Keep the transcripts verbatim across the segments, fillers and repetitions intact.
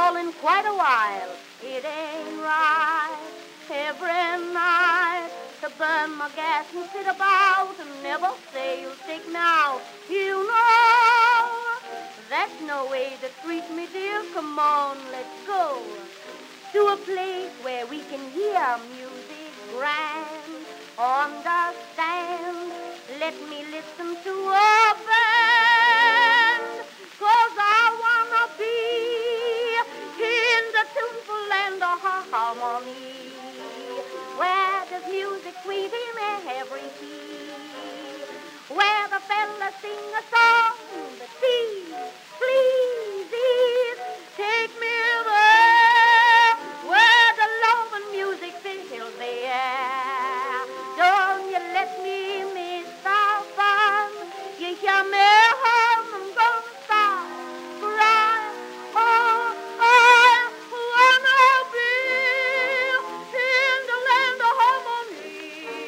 all in quite a while. It ain't right every night to burn my gas and sit about and never say you'll take me out. You know that's no way to treat me, dear. Come on, let's go to a place where we can hear music grand. Understand, let me listen to a band, 'cause I wanna be in the tuneful land of harmony, where there's music sweet in every key, where the fellas sing a song that please, please, take me there, where the love and music fills the air. Don't you let me miss the fun. You hear me hum, I'm gonna start crying. Oh, I wanna be in the land of harmony.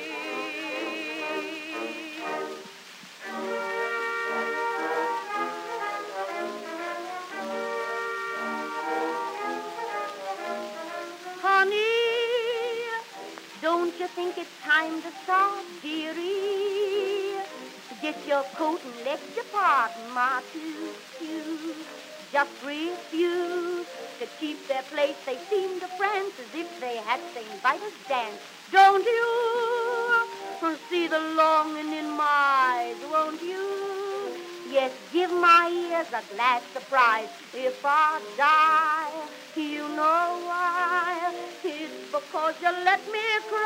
Honey, don't you think it's time to start, dearie? Get your coat and let your pardon my two just refuse to keep their place. They seem to prance as if they had Saint Vitus dance. Don't you see the longing in my eyes, won't you? Yes, give my ears a glad surprise. If I die, you know why. It's because you let me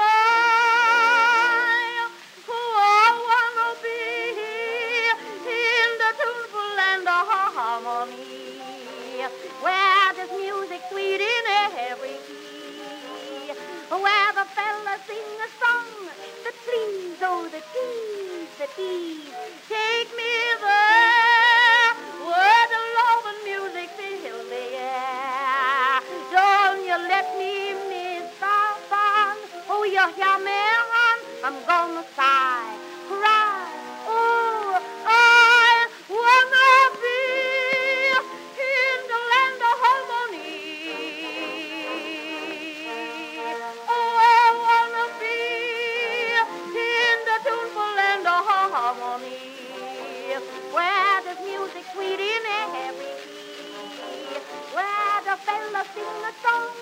cry. Oh, I wanna be in the tuneful land of harmony, where there's music sweet in every key, where the fellas sing a song that please, oh, that tease, that tease. Take me there, where the love and music fill the air. Don't you let me miss the fun. Oh, you hear me run? I'm gonna sigh, cry. Oh, I wanna be in the land of harmony. Oh, I wanna be in the tuneful land of harmony, where there's music sweet in every key, where the fellas sing a song